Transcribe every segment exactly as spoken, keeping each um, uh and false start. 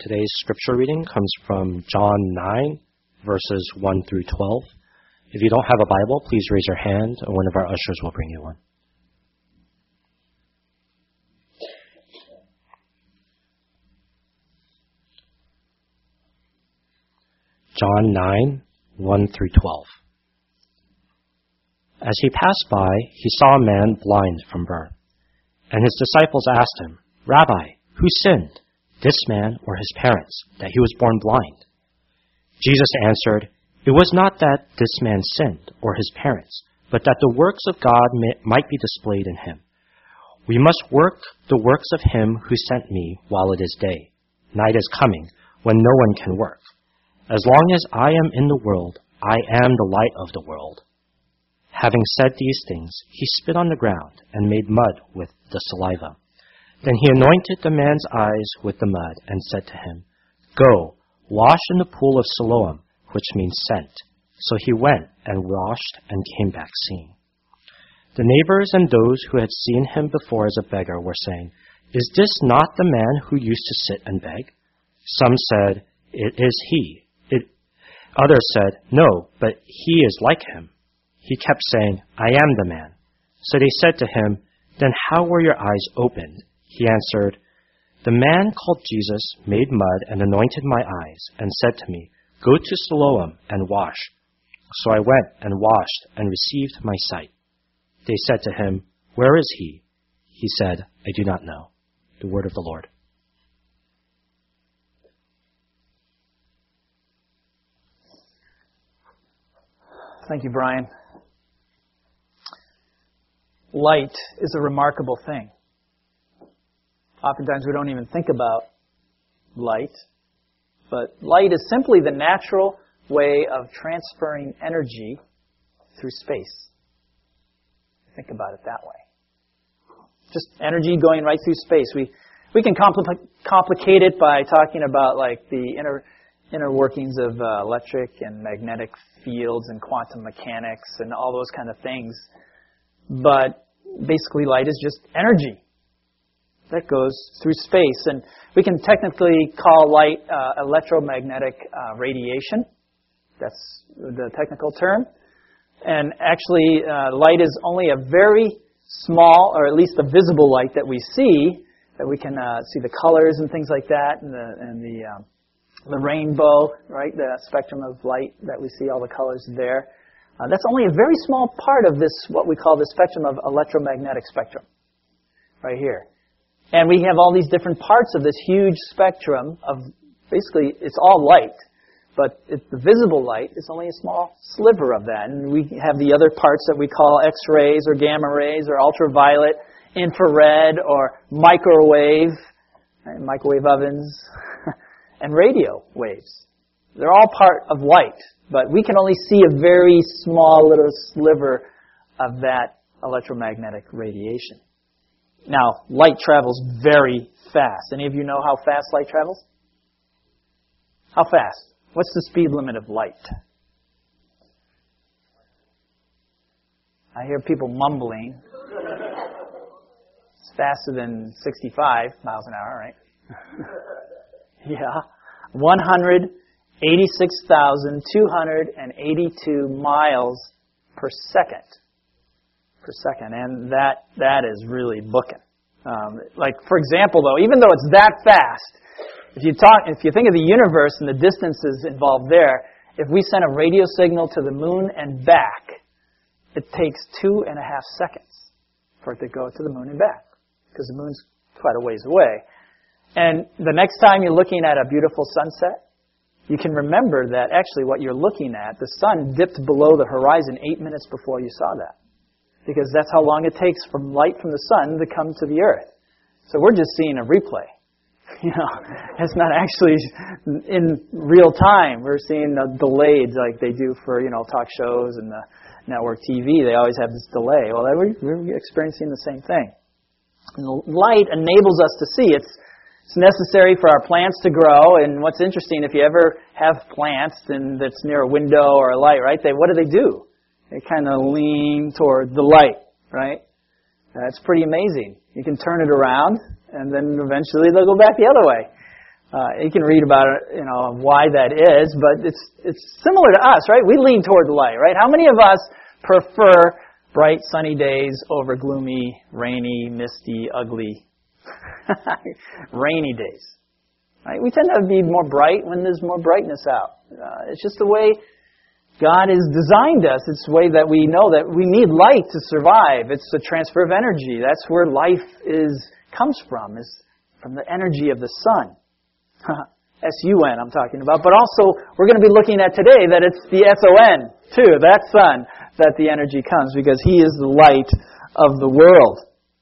Today's scripture reading comes from John nine, verses one through twelve. If you don't have a Bible, please raise your hand, and one of our ushers will bring you one. John nine, one through twelve. As he passed by, he saw a man blind from birth. And his disciples asked him, "Rabbi, who sinned, this man or his parents, that he was born blind?" Jesus answered, "It was not that this man sinned or his parents, but that the works of God may, might be displayed in him. We must work the works of him who sent me while it is day. Night is coming, when no one can work. As long as I am in the world, I am the light of the world." Having said these things, he spit on the ground and made mud with the saliva. Then he anointed the man's eyes with the mud and said to him, "Go, wash in the pool of Siloam," which means sent. So he went and washed and came back seeing. The neighbors and those who had seen him before as a beggar were saying, "Is this not the man who used to sit and beg?" Some said, "It is he." It, others said, "No, but he is like him." He kept saying, "I am the man." So they said to him, "Then how were your eyes opened?" He answered, "The man called Jesus made mud and anointed my eyes and said to me, 'Go to Siloam and wash.' So I went and washed and received my sight." They said to him, "Where is he?" He said, "I do not know." The word of the Lord. Thank you, Brian. Light is a remarkable thing. Oftentimes we don't even think about light, but light is simply the natural way of transferring energy through space. Think about it that way. Just energy going right through space. We we can compl- complicate it by talking about like the inner inner workings of uh, electric and magnetic fields and quantum mechanics and all those kind of things. But basically light is just energy that goes through space. And we can technically call light uh, electromagnetic uh, radiation. That's the technical term. And actually, uh, light is only a very small, or at least the visible light that we see, that we can uh, see the colors and things like that, and the, and the, um, the rainbow, right? The spectrum of light that we see, all the colors there. Uh, that's only a very small part of this, what we call the spectrum of electromagnetic spectrum, right here. And we have all these different parts of this huge spectrum of, basically, it's all light, but it, the visible light is only a small sliver of that. And we have the other parts that we call X-rays or gamma rays or ultraviolet, infrared or microwave, right? Microwave ovens, and radio waves. They're all part of light. But we can only see a very small little sliver of that electromagnetic radiation. Now, light travels very fast. Any of you know how fast light travels? How fast? What's the speed limit of light? I hear people mumbling. It's faster than sixty-five miles an hour, right? Yeah. one hundred eighty-six thousand two hundred eighty-two miles per second. Per second. And that that is really booking. Um, like, for example, though, even though it's that fast, if you talk, if you think of the universe and the distances involved there, if we send a radio signal to the moon and back, it takes two and a half seconds for it to go to the moon and back, because the moon's quite a ways away. And the next time you're looking at a beautiful sunset, you can remember that actually what you're looking at, the sun dipped below the horizon eight minutes before you saw that. Because that's how long it takes from light from the sun to come to the earth. So we're just seeing a replay. You know, it's not actually in real time. We're seeing a delayed, like they do for, you know, talk shows and the network T V. They always have this delay. Well, we're experiencing the same thing. And the light enables us to see. It's It's necessary for our plants to grow, and what's interesting, if you ever have plants and that's near a window or a light, right, they what do they do? They kind of lean toward the light, right? That's pretty amazing. You can turn it around, and then eventually they'll go back the other way. Uh, you can read about it, you know, why that is, but it's it's similar to us, right? We lean toward the light, right? How many of us prefer bright, sunny days over gloomy, rainy, misty, ugly, rainy days? Right? We tend to be more bright when there's more brightness out. Uh, it's just the way God has designed us. It's the way that we know that we need light to survive. It's the transfer of energy. That's where life is comes from, is from the energy of the sun. S U N I'm talking about. But also, we're going to be looking at today that it's the S O N too, that sun, that the energy comes, because He is the light of the world.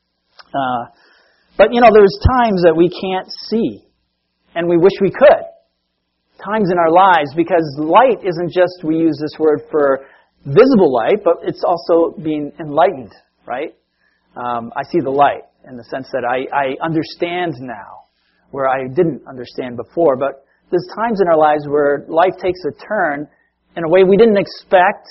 Uh, but, you know, there's times that we can't see. And we wish we could. Times in our lives, because light isn't just, we use this word for visible light, but it's also being enlightened, right? Um, I see the light in the sense that I, I understand now, where I didn't understand before. But there's times in our lives where life takes a turn in a way we didn't expect,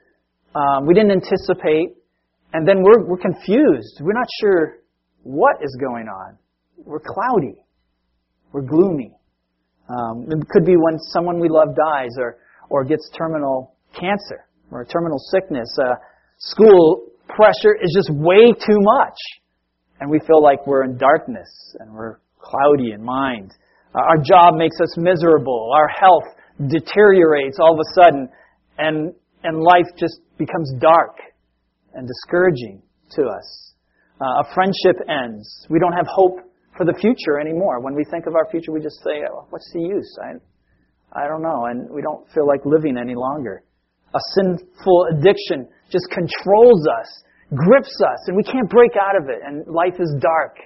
um, we didn't anticipate, and then we're, we're confused. We're not sure what is going on. We're cloudy. We're gloomy. Um, it could be when someone we love dies or, or gets terminal cancer or a terminal sickness. Uh, school pressure is just way too much. And we feel like we're in darkness and we're cloudy in mind. Uh, our job makes us miserable. Our health deteriorates all of a sudden. And, and life just becomes dark and discouraging to us. Uh, a friendship ends. We don't have hope for the future anymore. When we think of our future, we just say, oh, what's the use? I, I don't know. And we don't feel like living any longer. A sinful addiction just controls us, grips us, and we can't break out of it. And life is dark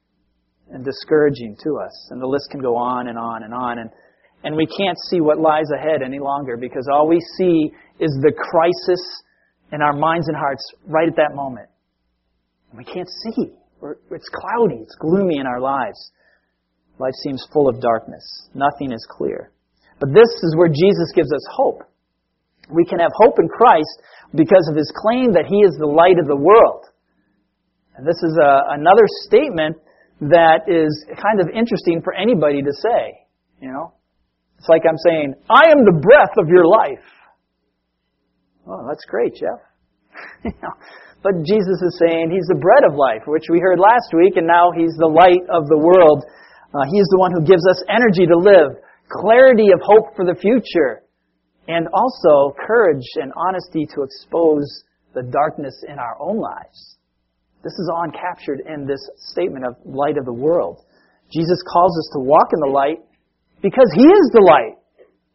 and discouraging to us. And the list can go on and on and on. And, and we can't see what lies ahead any longer, because all we see is the crisis in our minds and hearts right at that moment. And we can't see. We're, it's cloudy. It's gloomy in our lives. Life seems full of darkness. Nothing is clear. But this is where Jesus gives us hope. We can have hope in Christ because of His claim that He is the light of the world. And this is a, another statement that is kind of interesting for anybody to say. You know, it's like I'm saying, I am the breath of your life. Oh, that's great, Jeff. you know, but Jesus is saying He's the bread of life, which we heard last week, and now He's the light of the world. Uh, he is the one who gives us energy to live, clarity of hope for the future, and also courage and honesty to expose the darkness in our own lives. This is all captured in this statement of light of the world. Jesus calls us to walk in the light because He is the light.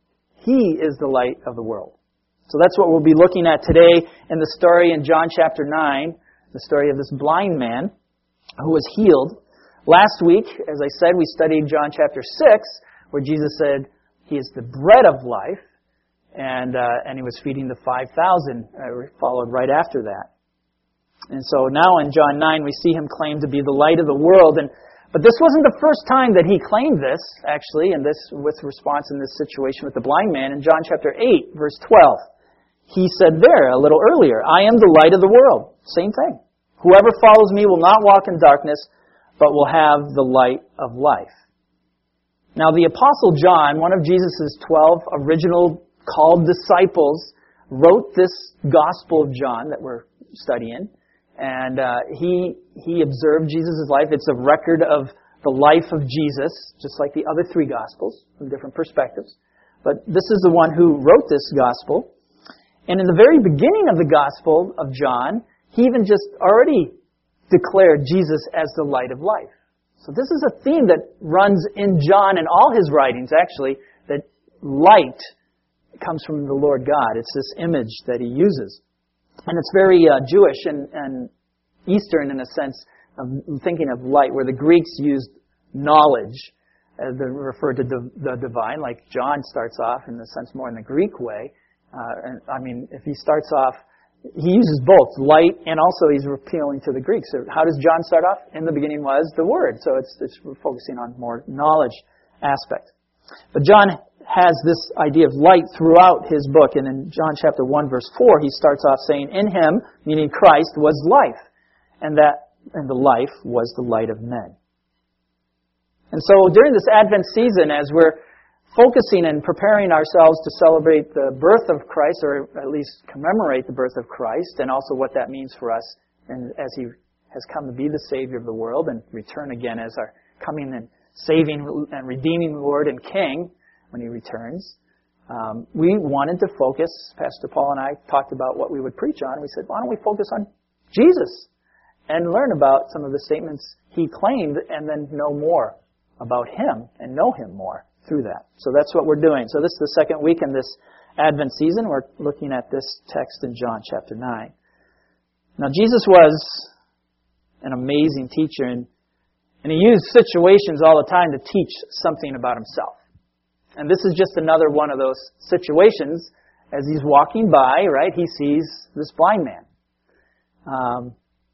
He is the light of the world. So that's what we'll be looking at today in the story in John chapter nine, the story of this blind man who was healed. Last week, as I said, we studied John chapter six, where Jesus said He is the bread of life, and uh, and He was feeding the five thousand, uh, followed right after that. And so now in John nine, we see Him claim to be the light of the world. And But this wasn't the first time that He claimed this, actually, and this with response in this situation with the blind man. In John chapter eight, verse twelve, He said there a little earlier, I am the light of the world. Same thing. Whoever follows me will not walk in darkness, but will have the light of life. Now the Apostle John, one of Jesus' twelve original called disciples, wrote this Gospel of John that we're studying. And uh, he he observed Jesus' life. It's a record of the life of Jesus, just like the other three Gospels from different perspectives. But this is the one who wrote this Gospel. And in the very beginning of the Gospel of John, he even just already declared Jesus as the light of life. So this is a theme that runs in John and all his writings, actually, that light comes from the Lord God. It's this image that he uses. And it's very uh, Jewish and, and Eastern in a sense of thinking of light, where the Greeks used knowledge as they referred to the, the divine, like John starts off in a sense more in the Greek way. Uh, and I mean, if he starts off, he uses both light and also he's appealing to the Greeks. So how does John start off? In the beginning was the Word. So it's, it's focusing on more knowledge aspect. But John has this idea of light throughout his book. And in John chapter one, verse four, he starts off saying, in Him, meaning Christ, was life. And that, and the life was the light of men. And so during this Advent season, as we're focusing and preparing ourselves to celebrate the birth of Christ, or at least commemorate the birth of Christ, and also what that means for us, and as He has come to be the Savior of the world and return again as our coming and saving and redeeming Lord and King when He returns, um, we wanted to focus. Pastor Paul and I talked about what we would preach on. We said, why don't we focus on Jesus and learn about some of the statements He claimed, and then know more about Him and know Him more through that. So that's what we're doing. So this is the second week in this Advent season. We're looking at this text in John chapter nine. Now, Jesus was an amazing teacher, and, and He used situations all the time to teach something about Himself. And this is just another one of those situations. As He's walking by, right, He sees this blind man. Um,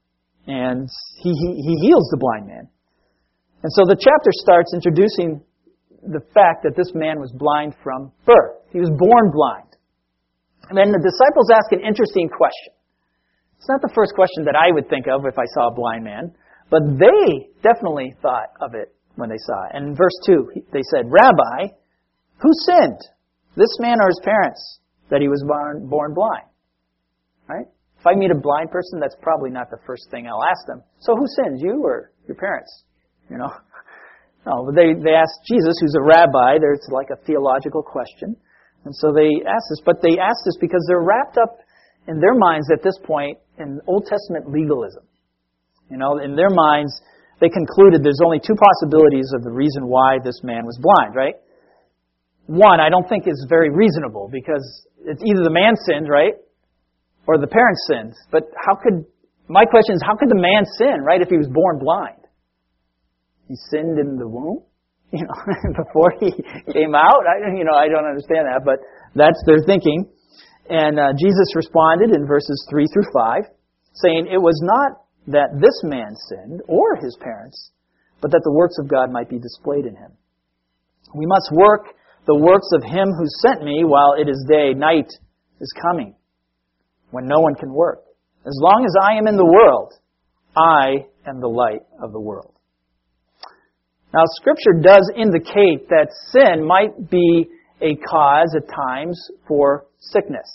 and he, he, he heals the blind man. And so the chapter starts introducing the fact that this man was blind from birth. He was born blind. And then the disciples ask an interesting question. It's not the first question that I would think of if I saw a blind man, but they definitely thought of it when they saw it. And in verse two, they said, Rabbi, who sinned, this man or his parents, that he was born, born blind? Right? If I meet a blind person, that's probably not the first thing I'll ask them. So who sinned, you or your parents? You know? No, but they, they asked Jesus, who's a rabbi. There's like a theological question. And so they asked this, but they asked this because they're wrapped up in their minds at this point in Old Testament legalism. You know, in their minds, they concluded there's only two possibilities of the reason why this man was blind, right? One, I don't think is very reasonable, because it's either the man sinned, right, or the parents sinned. But how could, my question is, how could the man sin, right, if he was born blind? He sinned in the womb, you know, before he came out. I, you know, I don't understand that, but that's their thinking. And uh, Jesus responded in verses three through five, saying, it was not that this man sinned or his parents, but that the works of God might be displayed in him. We must work the works of Him who sent me while it is day. Night is coming, when no one can work. As long as I am in the world, I am the light of the world. Now, Scripture does indicate that sin might be a cause at times for sickness.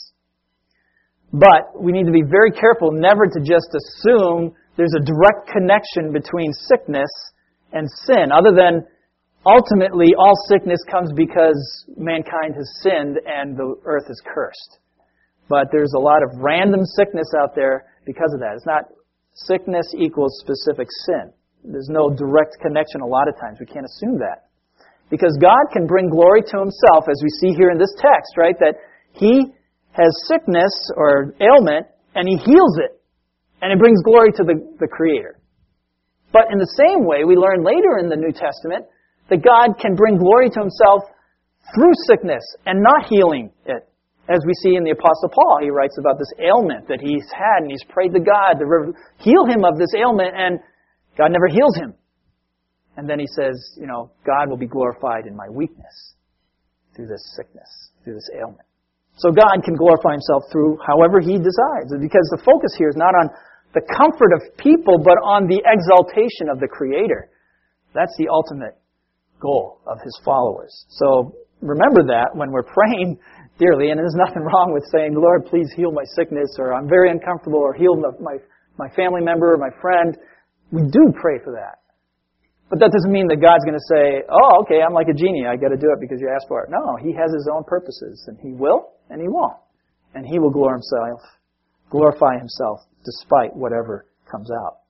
But we need to be very careful never to just assume there's a direct connection between sickness and sin, other than ultimately all sickness comes because mankind has sinned and the earth is cursed. But there's a lot of random sickness out there because of that. It's not sickness equals specific sin. There's no direct connection a lot of times. We can't assume that. Because God can bring glory to Himself, as we see here in this text, right? That He has sickness or ailment, and He heals it. And it brings glory to the, the Creator. But in the same way, we learn later in the New Testament that God can bring glory to Himself through sickness and not healing it. As we see in the Apostle Paul, he writes about this ailment that he's had, and he's prayed to God to heal him of this ailment, and God never heals him. And then he says, you know, God will be glorified in my weakness through this sickness, through this ailment. So God can glorify Himself through however He desires, because the focus here is not on the comfort of people, but on the exaltation of the Creator. That's the ultimate goal of His followers. So remember that when we're praying dearly, and there's nothing wrong with saying, Lord, please heal my sickness, or I'm very uncomfortable, or heal my, my family member or my friend. We do pray for that. But that doesn't mean that God's going to say, oh, okay, I'm like a genie. I got to do it because you asked for it. No, He has His own purposes, and He will and He won't. And He will glorify Himself, glorify Himself despite whatever comes out.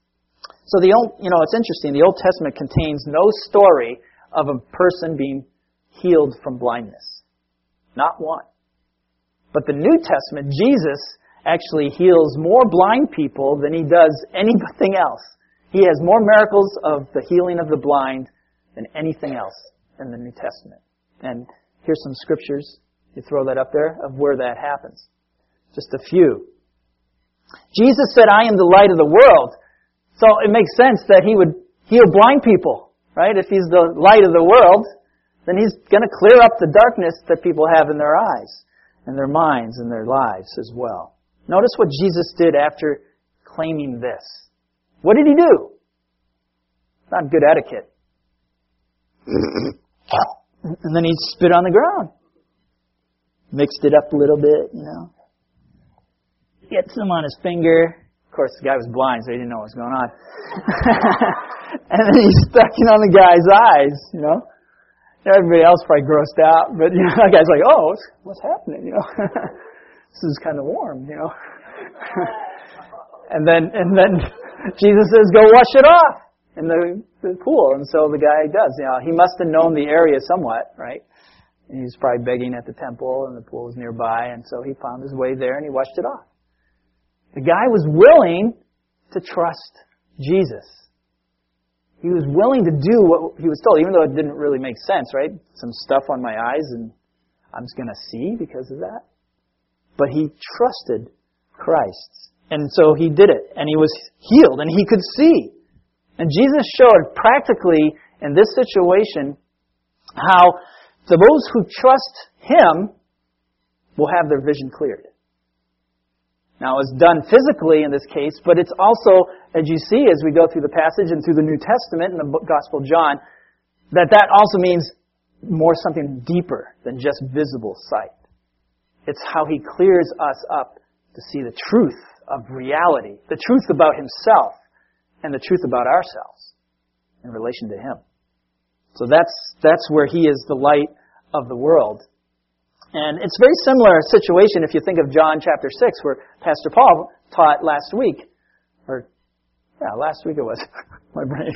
So the old, you know, it's interesting. The Old Testament contains no story of a person being healed from blindness. Not one. But the New Testament, Jesus actually heals more blind people than He does anything else. He has more miracles of the healing of the blind than anything else in the New Testament. And here's some scriptures. You throw that up there of where that happens. Just a few. Jesus said, I am the light of the world. So it makes sense that He would heal blind people, right? If He's the light of the world, then He's going to clear up the darkness that people have in their eyes, and their minds, and their lives as well. Notice what Jesus did after claiming this. What did He do? Not good etiquette. And then he'd spit on the ground. Mixed it up a little bit, you know. Gets some on his finger. Of course, the guy was blind, so he didn't know what was going on. And then he stuck it on the guy's eyes, you know. Everybody else probably grossed out, but you know, that guy's like, "Oh, what's, what's happening?" You know, this is kind of warm, you know. and then, and then Jesus says, "Go wash it off in the, the pool." And so the guy does. You know, he must have known the area somewhat, right? And he was probably begging at the temple, and the pool was nearby, and so he found his way there and he washed it off. The guy was willing to trust Jesus. He was willing to do what he was told, even though it didn't really make sense, right? Some stuff on my eyes and I'm just going to see because of that. But he trusted Christ. And so he did it. And he was healed. And he could see. And Jesus showed practically in this situation how those who trust Him will have their vision cleared. Now, it's done physically in this case, but it's also, as you see as we go through the passage and through the New Testament and the Gospel of John, that that also means more something deeper than just visible sight. It's how He clears us up to see the truth of reality, the truth about Himself, and the truth about ourselves in relation to Him. So that's that's where He is the light of the world. And it's a very similar situation if you think of John chapter six, where Pastor Paul taught last week. Or, yeah, last week it was. My brain.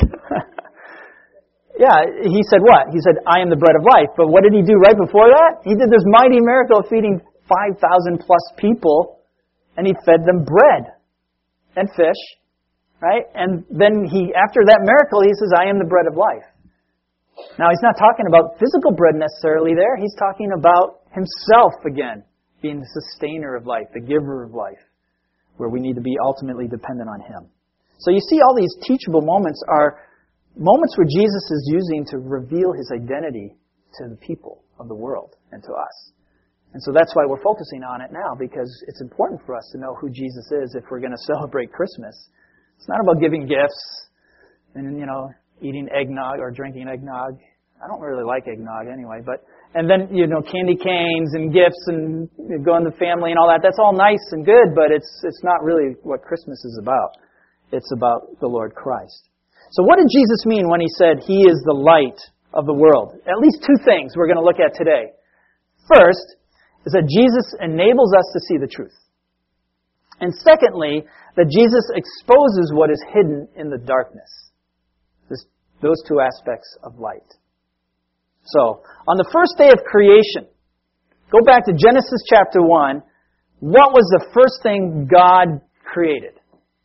Yeah, he said what? He said, "I am the bread of life." But what did he do right before that? He did this mighty miracle of feeding five thousand plus people, and he fed them bread and fish, right? And then he, after that miracle, he says, "I am the bread of life." Now, he's not talking about physical bread necessarily there. He's talking about Himself again, being the sustainer of life, the giver of life, where we need to be ultimately dependent on Him. So you see all these teachable moments are moments where Jesus is using to reveal His identity to the people of the world and to us. And so that's why we're focusing on it now, because it's important for us to know who Jesus is if we're going to celebrate Christmas. It's not about giving gifts and, you know, eating eggnog or drinking eggnog. I don't really like eggnog anyway, but, and then, you know, candy canes and gifts and going to family and all that. That's all nice and good, but it's, it's not really what Christmas is about. It's about the Lord Christ. So what did Jesus mean when He said He is the light of the world? At least two things we're going to look at today. First is that Jesus enables us to see the truth. And secondly, that Jesus exposes what is hidden in the darkness. This, those two aspects of light. So, on the first day of creation, go back to Genesis chapter one. What was the first thing God created?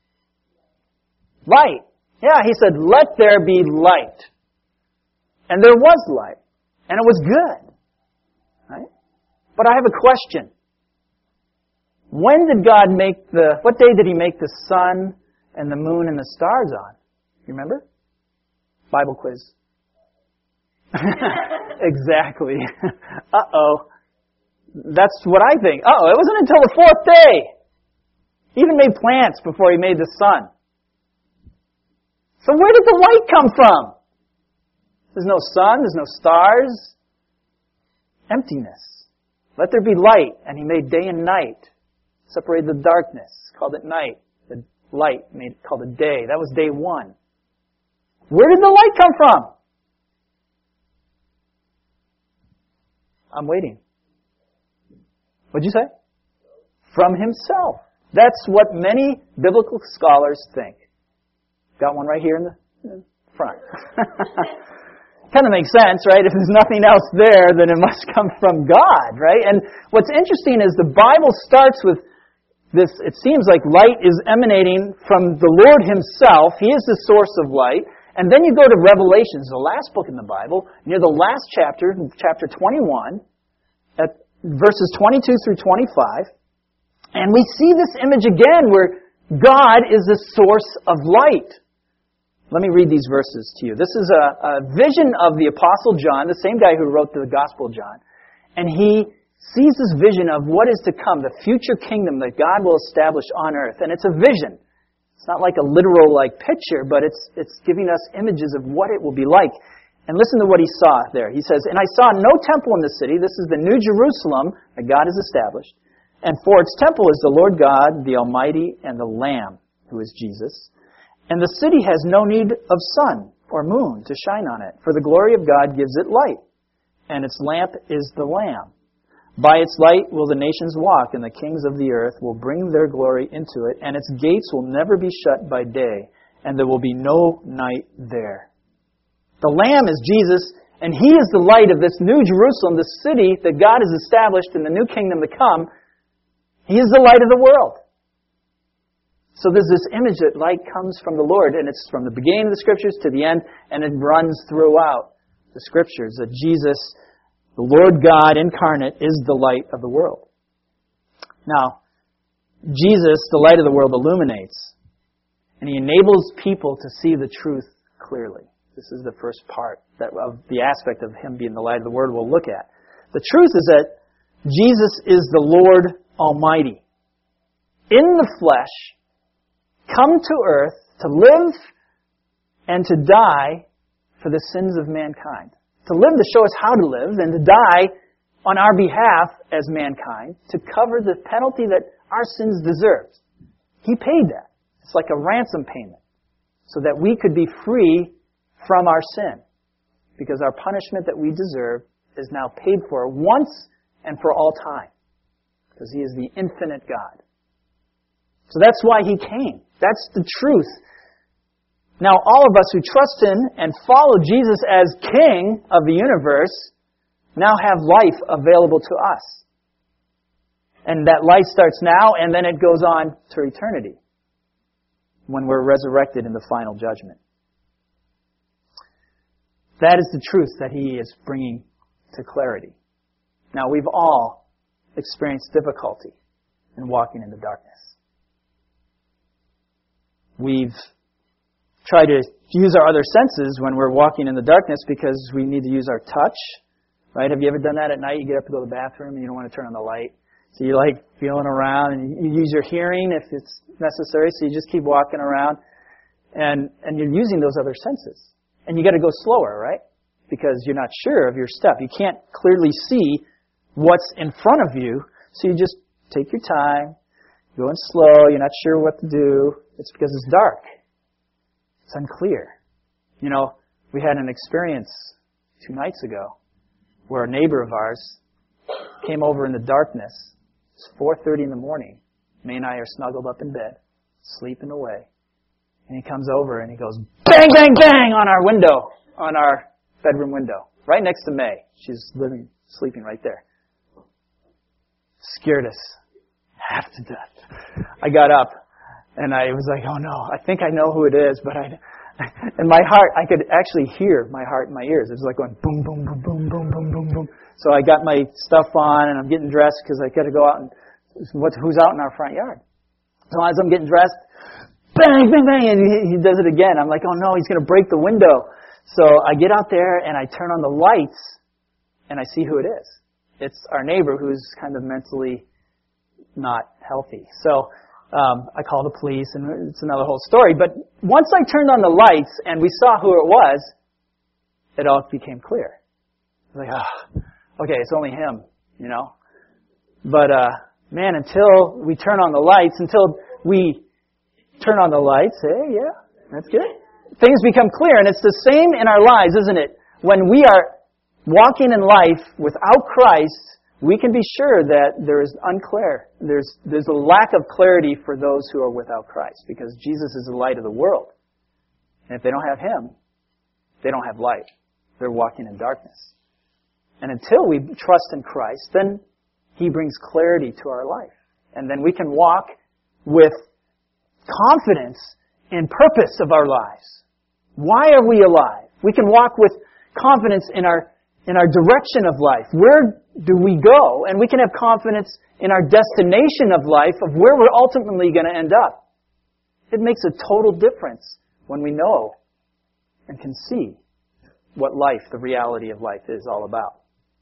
Light. Yeah, He said, "Let there be light." And there was light. And it was good. Right? But I have a question. When did God make the, what day did He make the sun and the moon and the stars on? You remember? Bible quiz. Exactly. Uh-oh. That's what I think. Uh-oh, it wasn't until the fourth day. He even made plants before He made the sun. So where did the light come from? There's no sun, there's no stars. Emptiness. Let there be light. And He made day and night. Separated the darkness. Called it night. The light made called it day. That was day one. Where did the light come from? I'm waiting. What'd you say? From Himself. That's what many biblical scholars think. Got one right here in the, in the front. Kind of makes sense, right? If there's nothing else there, then it must come from God, right? And what's interesting is the Bible starts with this, it seems like light is emanating from the Lord Himself. He is the source of light. And then you go to Revelations, the last book in the Bible, near the last chapter, chapter twenty-one, at verses twenty-two through twenty-five. And we see this image again where God is the source of light. Let me read these verses to you. This is a, a vision of the Apostle John, the same guy who wrote the Gospel of John. And he sees this vision of what is to come, the future kingdom that God will establish on earth. And it's a vision. It's not like a literal like picture, but it's it's giving us images of what it will be like. And listen to what he saw there. He says, "And I saw no temple in the city." This is the New Jerusalem that God has established. "And for its temple is the Lord God, the Almighty, and the Lamb," who is Jesus. "And the city has no need of sun or moon to shine on it, for the glory of God gives it light, and its lamp is the Lamb. By its light will the nations walk, and the kings of the earth will bring their glory into it, and its gates will never be shut by day, and there will be no night there." The Lamb is Jesus, and He is the light of this New Jerusalem, the city that God has established in the new kingdom to come. He is the light of the world. So there's this image that light comes from the Lord, and it's from the beginning of the Scriptures to the end, and it runs throughout the Scriptures, that Jesus, the Lord God incarnate, is the light of the world. Now, Jesus, the light of the world, illuminates, and He enables people to see the truth clearly. This is the first part that of the aspect of Him being the light of the world we'll look at. The truth is that Jesus is the Lord Almighty, in the flesh, come to earth to live and to die for the sins of mankind. To live to show us how to live, and to die on our behalf as mankind, to cover the penalty that our sins deserved. He paid that. It's like a ransom payment, so that we could be free from our sin. Because our punishment that we deserve is now paid for once and for all time. Because He is the infinite God. So that's why He came. That's the truth. Now, all of us who trust in and follow Jesus as King of the universe now have life available to us. And that life starts now, and then it goes on to eternity, when we're resurrected in the final judgment. That is the truth that He is bringing to clarity. Now, we've all experienced difficulty in walking in the darkness. We've tried to use our other senses when we're walking in the darkness because we need to use our touch. Right? Have you ever done that at night? You get up to go to the bathroom and you don't want to turn on the light. So you're like feeling around, and you use your hearing if it's necessary, so you just keep walking around. And, and you're using those other senses. And you got to go slower, right? Because you're not sure of your step. You can't clearly see what's in front of you, so you just take your time, going slow, you're not sure what to do. It's because it's dark. It's unclear. You know, we had an experience two nights ago where a neighbor of ours came over in the darkness. It's four thirty in the morning. May and I are snuggled up in bed, sleeping away. And he comes over and he goes, bang, bang, bang on our window, on our bedroom window, right next to May. She's living, sleeping right there. Scared us half to death. I got up and I was like, oh no, I think I know who it is, but I, and my heart, I could actually hear my heart in my ears. It was like going boom, boom, boom, boom, boom, boom, boom, boom. So I got my stuff on and I'm getting dressed because I got to go out and what, who's out in our front yard. So as I'm getting dressed, bang, bang, bang, and he, he does it again. I'm like, oh no, he's going to break the window. So I get out there and I turn on the lights and I see who it is. It's our neighbor who's kind of mentally not healthy. So um, I call the police, and it's another whole story. But once I turned on the lights and we saw who it was, it all became clear. I was like, ah, oh, okay, it's only him, you know. But uh, man, until we turn on the lights, until we turn on the lights, hey, yeah, that's good. Things become clear, and it's the same in our lives, isn't it? When we are walking in life without Christ, we can be sure that there is unclear. There's there's a lack of clarity for those who are without Christ, because Jesus is the light of the world. And if they don't have Him, they don't have light. They're walking in darkness. And until we trust in Christ, then He brings clarity to our life. And then we can walk with confidence in purpose of our lives. Why are we alive? We can walk with confidence in our in our direction of life. Where do we go? And we can have confidence in our destination of life, of where we're ultimately going to end up. It makes a total difference when we know and can see what life, the reality of life, is all about.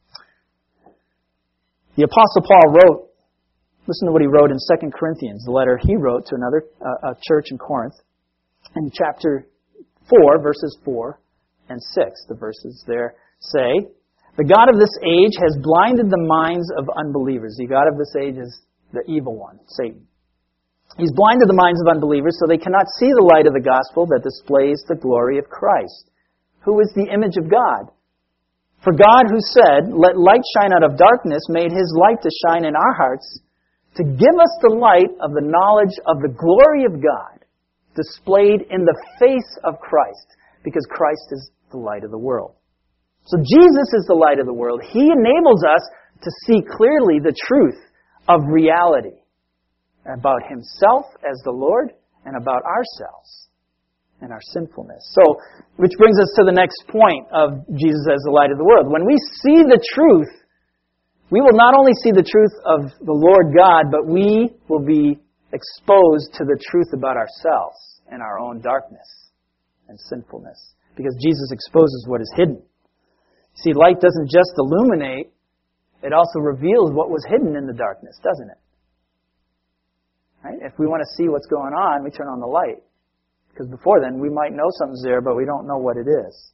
The Apostle Paul wrote, listen to what he wrote in Second Corinthians, the letter he wrote to another uh, a church in Corinth, in chapter four, verses four and six. The verses there say, "The God of this age has blinded the minds of unbelievers." The God of this age is the evil one, Satan. "He's blinded the minds of unbelievers so they cannot see the light of the gospel that displays the glory of Christ, who is the image of God. For God, who said, 'Let light shine out of darkness,' made His light to shine in our hearts to give us the light of the knowledge of the glory of God displayed in the face of Christ," because Christ is the light of the world. So Jesus is the light of the world. He enables us to see clearly the truth of reality about Himself as the Lord and about ourselves and our sinfulness. So, which brings us to the next point of Jesus as the light of the world. When we see the truth, we will not only see the truth of the Lord God, but we will be exposed to the truth about ourselves and our own darkness and sinfulness. Because Jesus exposes what is hidden. See, light doesn't just illuminate, it also reveals what was hidden in the darkness, doesn't it? Right? If we want to see what's going on, we turn on the light. Because before then, we might know something's there, but we don't know what it is.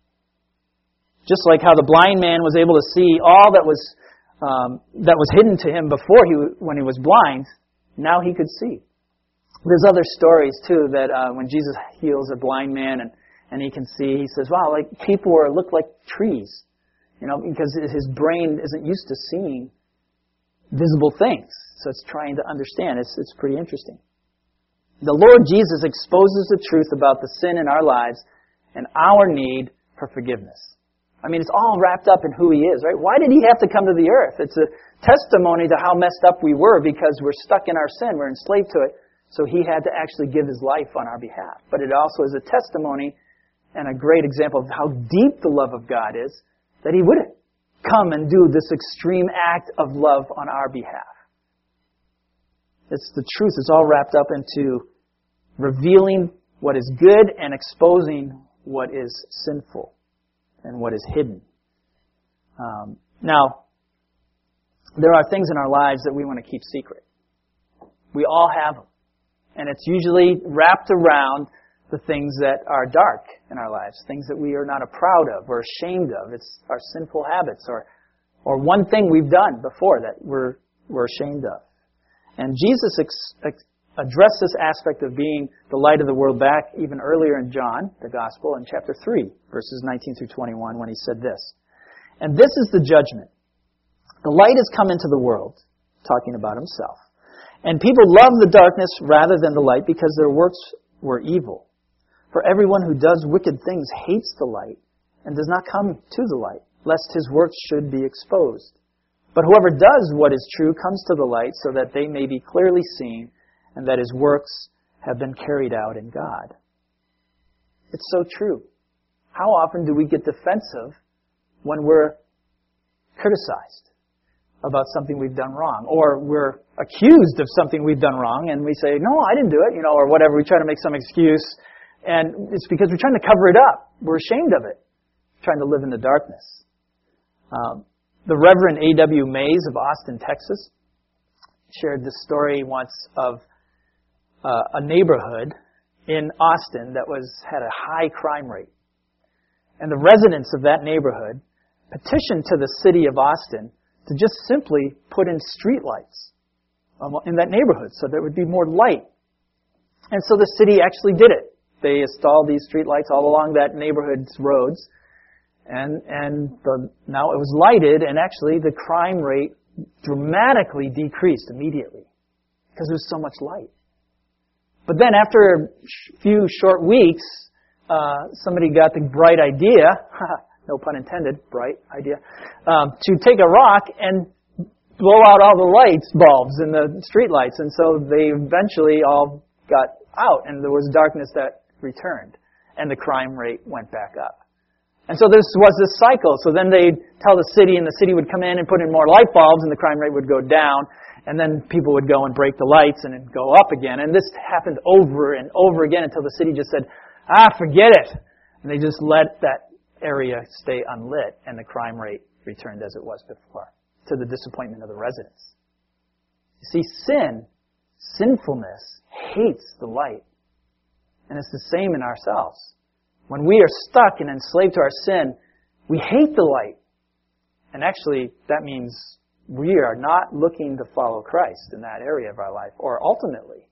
Just like how the blind man was able to see all that was um, that was hidden to him before he when he was blind, now he could see. There's other stories too that uh, when Jesus heals a blind man and, and he can see, he says, "Wow, like people are look like trees," you know, because his brain isn't used to seeing visible things, so it's trying to understand. It's it's pretty interesting. The Lord Jesus exposes the truth about the sin in our lives and our need for forgiveness. I mean, it's all wrapped up in who He is, right? Why did He have to come to the earth? It's a testimony to how messed up we were because we're stuck in our sin. We're enslaved to it. So He had to actually give His life on our behalf. But it also is a testimony and a great example of how deep the love of God is, that He would come and do this extreme act of love on our behalf. It's the truth. It's all wrapped up into revealing what is good and exposing what is sinful and what is hidden. Um, now, there are things in our lives that we want to keep secret. We all have them. And it's usually wrapped around the things that are dark in our lives, things that we are not proud of or ashamed of. It's our sinful habits or or one thing we've done before that we're we're ashamed of. And Jesus ex- ex- addressed this aspect of being the light of the world back even earlier in John, the Gospel, in chapter three, verses nineteen through twenty-one, when He said this. "And this is the judgment. The light has come into the world," talking about Himself. "And people love the darkness rather than the light because their works were evil. For everyone who does wicked things hates the light and does not come to the light, lest his works should be exposed. But whoever does what is true comes to the light so that they may be clearly seen and that his works have been carried out in God." It's so true. How often do we get defensive when we're criticized about something we've done wrong? Or we're accused of something we've done wrong and we say, "No, I didn't do it," you know, or whatever. We try to make some excuse. And it's because we're trying to cover it up. We're ashamed of it. Trying to live in the darkness. Um, the Reverend A W Mays of Austin, Texas, shared this story once of uh, a neighborhood in Austin that was had a high crime rate. And the residents of that neighborhood petitioned to the city of Austin to just simply put in street lights in that neighborhood so there would be more light. And so the city actually did it. They installed these street lights all along that neighborhood's roads. And and the, now it was lighted, and actually the crime rate dramatically decreased immediately because there was so much light. But then after a few short weeks, uh, somebody got the bright idea, no pun intended, bright idea, um, to take a rock and blow out all the lights bulbs in the street lights. And so they eventually all got out, and there was darkness that returned, and the crime rate went back up. And so this was this cycle. So then they'd tell the city, and the city would come in and put in more light bulbs, and the crime rate would go down, and then people would go and break the lights, and it'd go up again. And this happened over and over again until the city just said, ah, forget it. And they just let that area stay unlit, and the crime rate returned as it was before, to the disappointment of the residents. You see, sin, sinfulness, hates the light. And it's the same in ourselves. When we are stuck and enslaved to our sin, we hate the light. And actually, that means we are not looking to follow Christ in that area of our life, or ultimately.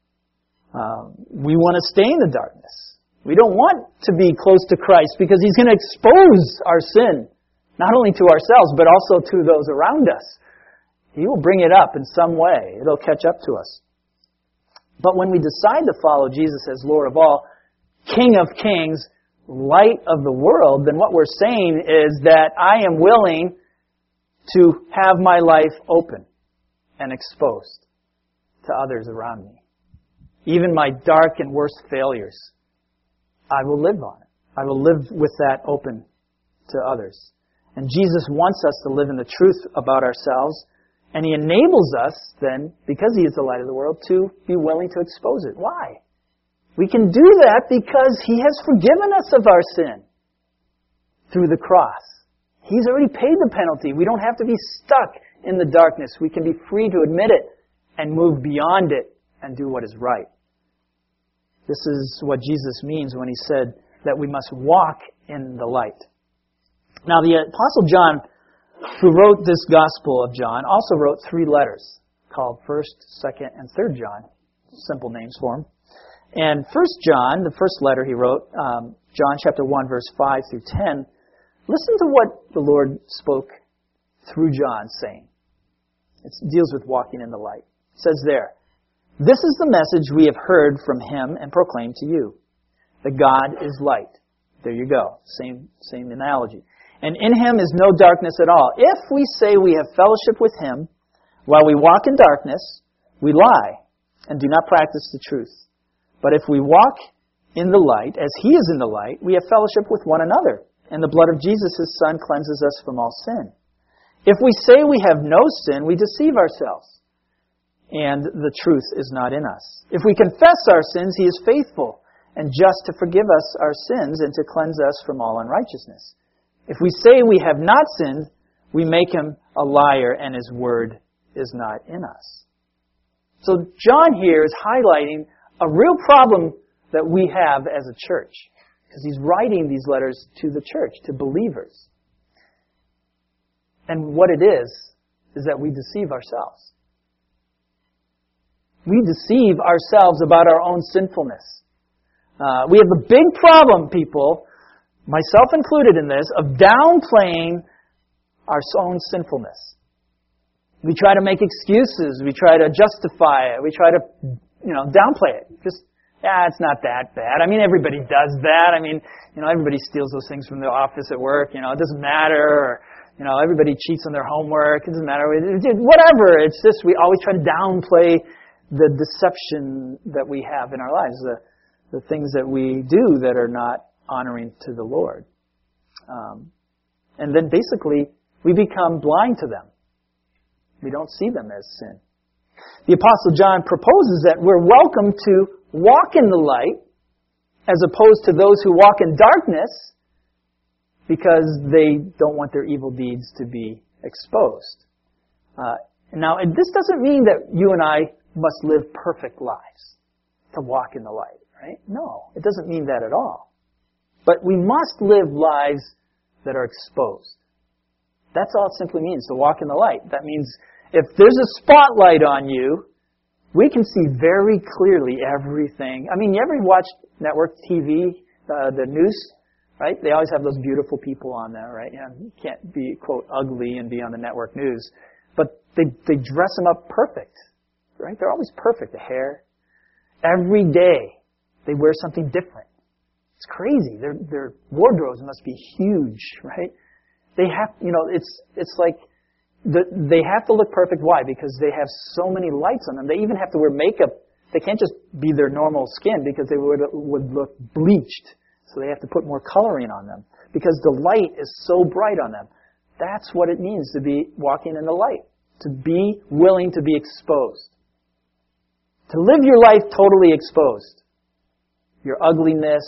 Um, we want to stay in the darkness. We don't want to be close to Christ because He's going to expose our sin, not only to ourselves, but also to those around us. He will bring it up in some way. It'll catch up to us. But when we decide to follow Jesus as Lord of all, King of kings, light of the world, then what we're saying is that I am willing to have my life open and exposed to others around me. Even my dark and worst failures, I will live on it. I will live with that open to others. And Jesus wants us to live in the truth about ourselves, and He enables us then, because He is the light of the world, to be willing to expose it. Why? We can do that because He has forgiven us of our sin through the cross. He's already paid the penalty. We don't have to be stuck in the darkness. We can be free to admit it and move beyond it and do what is right. This is what Jesus means when He said that we must walk in the light. Now, the Apostle John, who wrote this Gospel of John, also wrote three letters called First, Second, and Third John. Simple names for them. And First John, the first letter he wrote, um, John chapter one, verse five through ten, listen to what the Lord spoke through John saying. It deals with walking in the light. It says there, "This is the message we have heard from Him and proclaimed to you, that God is light." There you go. Same, same analogy. "And in Him is no darkness at all. If we say we have fellowship with Him while we walk in darkness, we lie and do not practice the truth. But if we walk in the light, as He is in the light, we have fellowship with one another. And the blood of Jesus, His Son, cleanses us from all sin. If we say we have no sin, we deceive ourselves, and the truth is not in us. If we confess our sins, He is faithful and just to forgive us our sins and to cleanse us from all unrighteousness. If we say we have not sinned, we make Him a liar, and His word is not in us." So John here is highlighting a real problem that we have as a church, because he's writing these letters to the church, to believers. And what it is, is that we deceive ourselves. We deceive ourselves about our own sinfulness. Uh, we have a big problem, people, myself included in this, of downplaying our own sinfulness. We try to make excuses. We try to justify it. We try to, you know, downplay it. Just, yeah, it's not that bad. I mean, everybody does that. I mean, you know, everybody steals those things from the office at work. You know, it doesn't matter. Or, you know, everybody cheats on their homework. It doesn't matter. Whatever. It's just we always try to downplay the deception that we have in our lives, the, the things that we do that are not honoring to the Lord. Um, and then basically, we become blind to them. We don't see them as sin. The Apostle John proposes that we're welcome to walk in the light as opposed to those who walk in darkness because they don't want their evil deeds to be exposed. Uh, now, and this doesn't mean that you and I must live perfect lives to walk in the light, right? No, it doesn't mean that at all. But we must live lives that are exposed. That's all it simply means, to walk in the light. That means if there's a spotlight on you, we can see very clearly everything. I mean, you ever watch network T V, uh, the news, right? They always have those beautiful people on there, right? You know, you can't be, quote, ugly and be on the network news. But they, they dress them up perfect, right? They're always perfect. The hair. Every day, they wear something different. It's crazy. Their, their wardrobes must be huge, right? They have, you know, it's it's like the, they have to look perfect. Why? Because they have so many lights on them. They even have to wear makeup. They can't just be their normal skin because they would would look bleached. So they have to put more coloring on them because the light is so bright on them. That's what it means to be walking in the light. To be willing to be exposed. To live your life totally exposed. Your ugliness,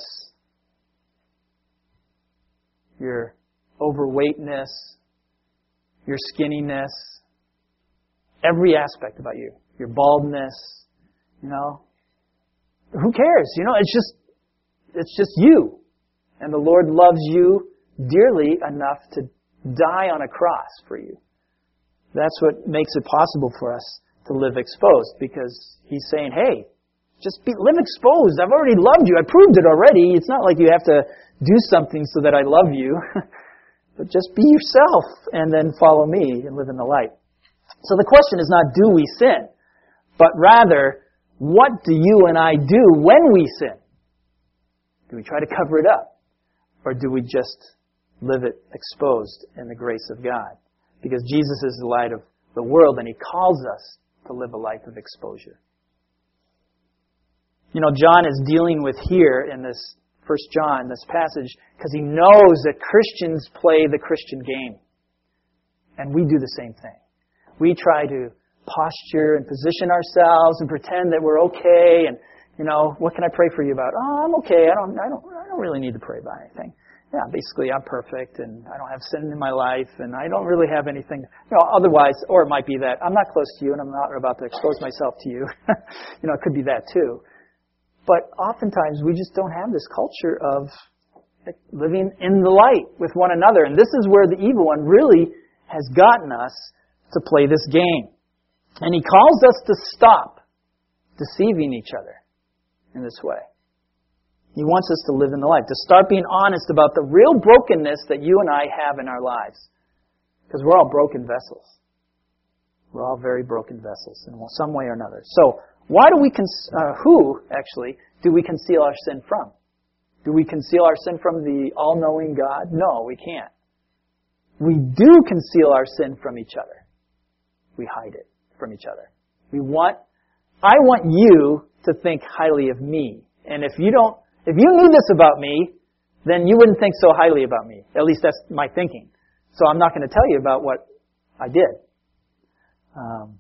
your overweightness, your skinniness, every aspect about you, your baldness, you know. Who cares? You know, it's just it's just you. And the Lord loves you dearly enough to die on a cross for you. That's what makes it possible for us to live exposed, because He's saying, hey, just be, live exposed. I've already loved you. I proved it already. It's not like you have to do something so that I love you. But just be yourself and then follow me and live in the light. So the question is not, do we sin? But rather, what do you and I do when we sin? Do we try to cover it up? Or do we just live it exposed in the grace of God? Because Jesus is the light of the world, and He calls us to live a life of exposure. You know, John is dealing with here in this First John, this passage, because he knows that Christians play the Christian game. And we do the same thing. We try to posture and position ourselves and pretend that we're okay. And, you know, what can I pray for you about? Oh, I'm okay. I don't, I don't, I don't really need to pray about anything. Yeah, basically I'm perfect and I don't have sin in my life and I don't really have anything, you know, otherwise, or it might be that I'm not close to you and I'm not about to expose myself to you. You know, it could be that too. But oftentimes we just don't have this culture of living in the light with one another. And this is where the evil one really has gotten us to play this game. And he calls us to stop deceiving each other in this way. He wants us to live in the light, to start being honest about the real brokenness that you and I have in our lives. Because we're all broken vessels. We're all very broken vessels in some way or another. So, why do we, con- uh, who, actually, do we conceal our sin from? Do we conceal our sin from the all-knowing God? No, we can't. We do conceal our sin from each other. We hide it from each other. We want, I want you to think highly of me. And if you don't, if you knew this about me, then you wouldn't think so highly about me. At least that's my thinking. So I'm not going to tell you about what I did. Um,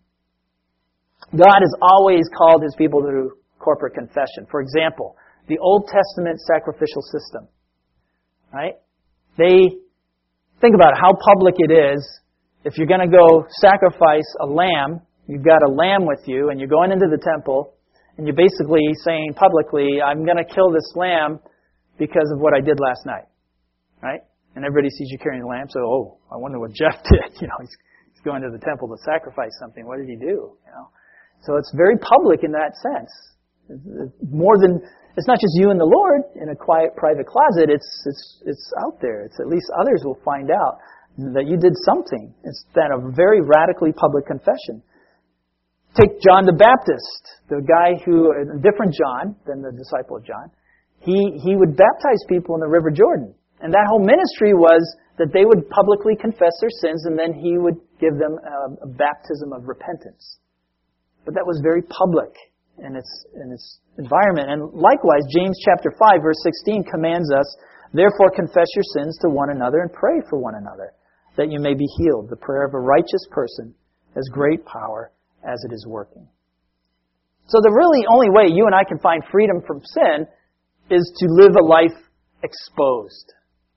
God has always called His people to corporate confession. For example, the Old Testament sacrificial system. Right? They, think about how public it is. If you're going to go sacrifice a lamb, you've got a lamb with you, and you're going into the temple, and you're basically saying publicly, I'm going to kill this lamb because of what I did last night. Right? And everybody sees you carrying the lamb, so, oh, I wonder what Jeff did. You know, he's, he's going to the temple to sacrifice something. What did he do? You know? So it's very public in that sense. It's more than, it's not just you and the Lord in a quiet, private closet. It's it's it's out there. It's at least others will find out that you did something. It's then a very radically public confession. Take John the Baptist, the guy who, a different John than the disciple of John. He he would baptize people in the River Jordan, and that whole ministry was that they would publicly confess their sins, and then he would give them a, a baptism of repentance. But that was very public in its in its environment. And likewise, James chapter five, verse sixteen commands us, therefore confess your sins to one another and pray for one another, that you may be healed. The prayer of a righteous person has great power as it is working. So the really only way you and I can find freedom from sin is to live a life exposed.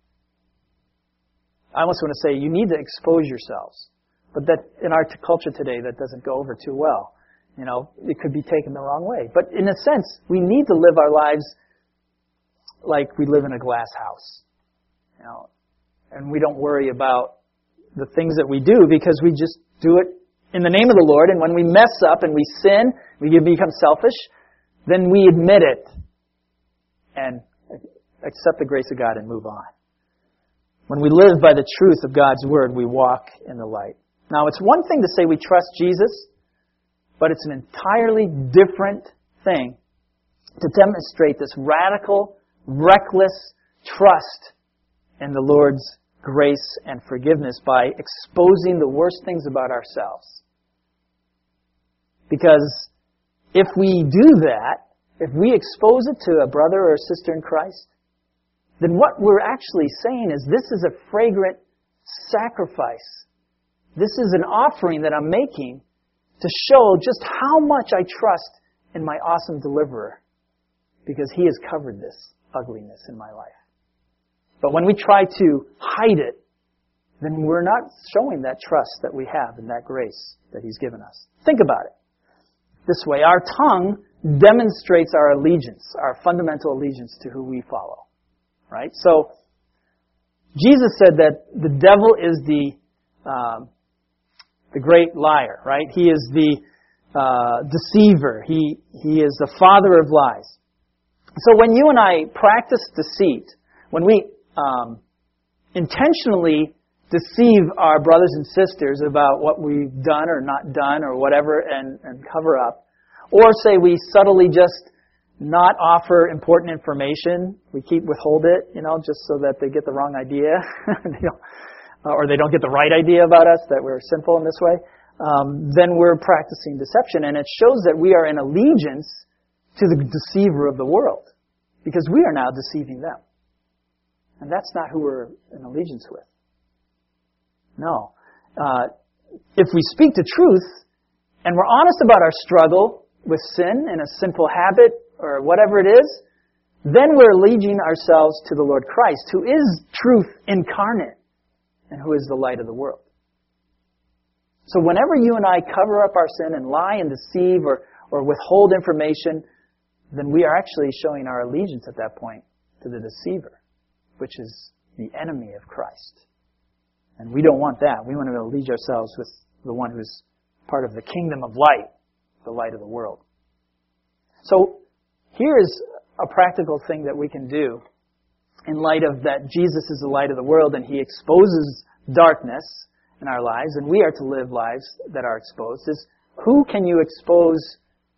I almost want to say you need to expose yourselves. But that in our culture today, that doesn't go over too well. You know, it could be taken the wrong way. But in a sense, we need to live our lives like we live in a glass house. You know, and we don't worry about the things that we do because we just do it in the name of the Lord. And when we mess up and we sin, we become selfish, then we admit it and accept the grace of God and move on. When we live by the truth of God's Word, we walk in the light. Now, it's one thing to say we trust Jesus, but it's an entirely different thing to demonstrate this radical, reckless trust in the Lord's grace and forgiveness by exposing the worst things about ourselves. Because if we do that, if we expose it to a brother or a sister in Christ, then what we're actually saying is this is a fragrant sacrifice. This is an offering that I'm making to show just how much I trust in my awesome deliverer, because He has covered this ugliness in my life. But when we try to hide it, then we're not showing that trust that we have and that grace that He's given us. Think about it this way. Our tongue demonstrates our allegiance, our fundamental allegiance to who we follow. right? So, Jesus said that the devil is the um, the great liar, right? He is the uh, deceiver. He he is the father of lies. So when you and I practice deceit, when we um, intentionally deceive our brothers and sisters about what we've done or not done or whatever and, and cover up, or say we subtly just not offer important information, we keep withhold it, you know, just so that they get the wrong idea, you know, or they don't get the right idea about us, that we're sinful in this way, um, then we're practicing deception. And it shows that we are in allegiance to the deceiver of the world, because we are now deceiving them. And that's not who we're in allegiance with. No. Uh, if we speak the truth, and we're honest about our struggle with sin and a sinful habit, or whatever it is, then we're leading ourselves to the Lord Christ, who is truth incarnate, and who is the light of the world. So whenever you and I cover up our sin and lie and deceive or, or withhold information, then we are actually showing our allegiance at that point to the deceiver, which is the enemy of Christ. And we don't want that. We want to allegiance ourselves with the one who's part of the kingdom of light, the light of the world. So here is a practical thing that we can do in light of that Jesus is the light of the world and He exposes darkness in our lives, and we are to live lives that are exposed, is who can you expose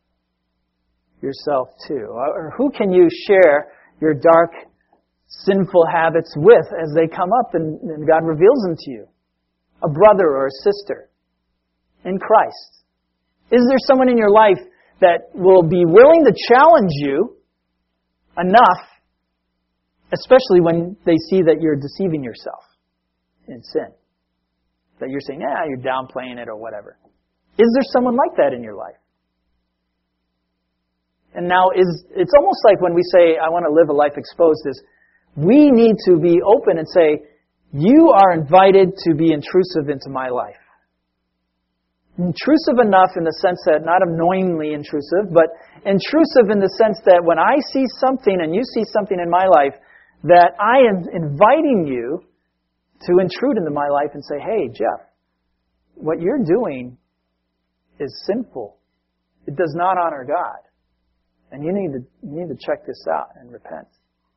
yourself to? Or who can you share your dark, sinful habits with as they come up and, and God reveals them to you? A brother or a sister in Christ. Is there someone in your life that will be willing to challenge you enough, especially when they see that you're deceiving yourself in sin? That you're saying, yeah, you're downplaying it or whatever. Is there someone like that in your life? And now is it's almost like when we say, I want to live a life exposed, is we need to be open and say, you are invited to be intrusive into my life. Intrusive enough in the sense that, not annoyingly intrusive, but intrusive in the sense that when I see something and you see something in my life, that I am inviting you to intrude into my life and say, hey, Jeff, what you're doing is sinful. It does not honor God. And you need to, you need to check this out and repent.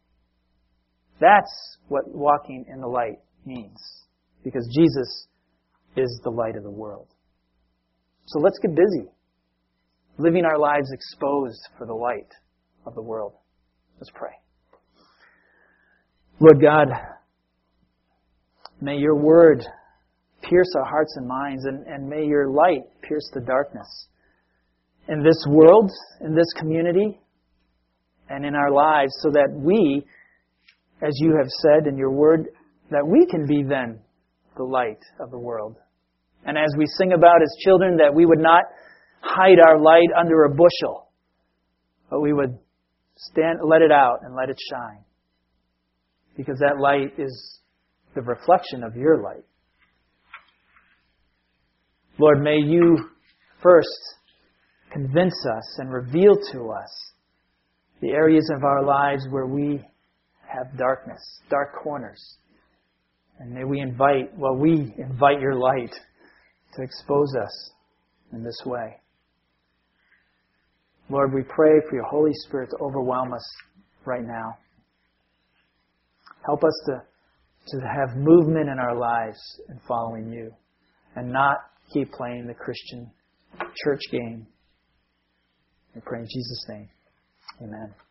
That's what walking in the light means. Because Jesus is the light of the world. So let's get busy, living our lives exposed for the light of the world. Let's pray. Lord God, may your word pierce our hearts and minds, and, and may your light pierce the darkness in this world, in this community, and in our lives, so that we, as you have said in your word, that we can be then the light of the world. And as we sing about as children, that we would not hide our light under a bushel, but we would stand, let it out and let it shine. Because that light is the reflection of your light. Lord, may you first convince us and reveal to us the areas of our lives where we have darkness, dark corners. And may we invite, well, we invite your light to expose us in this way. Lord, we pray for your Holy Spirit to overwhelm us right now. Help us to, to have movement in our lives in following you and not keep playing the Christian church game. We pray in Jesus' name. Amen.